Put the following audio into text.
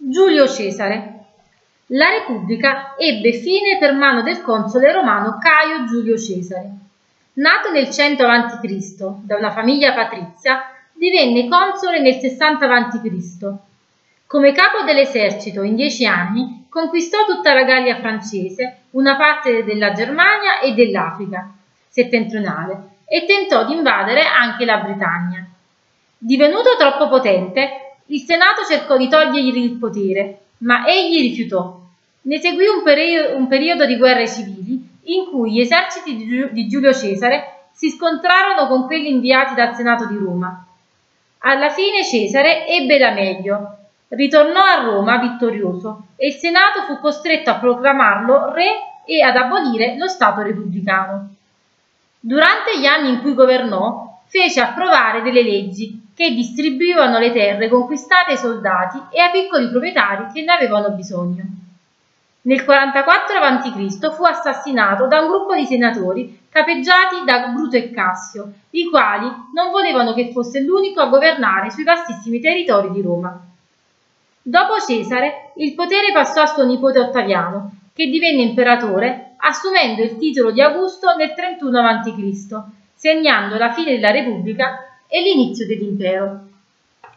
Giulio Cesare. La Repubblica ebbe fine per mano del console romano Caio Giulio Cesare. Nato nel 100 a.C. da una famiglia patrizia, divenne console nel 60 a.C. Come capo dell'esercito in 10 anni conquistò tutta la Gallia francese, una parte della Germania e dell'Africa settentrionale e tentò di invadere anche la Britannia. Divenuto troppo potente, il Senato cercò di togliergli il potere, ma egli rifiutò. Ne seguì un periodo di guerre civili in cui gli eserciti di Giulio Cesare si scontrarono con quelli inviati dal Senato di Roma. Alla fine Cesare ebbe la meglio, ritornò a Roma vittorioso e il Senato fu costretto a proclamarlo re e ad abolire lo Stato repubblicano. Durante gli anni in cui governò, fece approvare delle leggi che distribuivano le terre conquistate ai soldati e ai piccoli proprietari che ne avevano bisogno. Nel 44 a.C. fu assassinato da un gruppo di senatori capeggiati da Bruto e Cassio, i quali non volevano che fosse l'unico a governare sui vastissimi territori di Roma. Dopo Cesare, il potere passò a suo nipote Ottaviano, che divenne imperatore, assumendo il titolo di Augusto nel 31 a.C., segnando la fine della Repubblica e l'inizio dell'impero.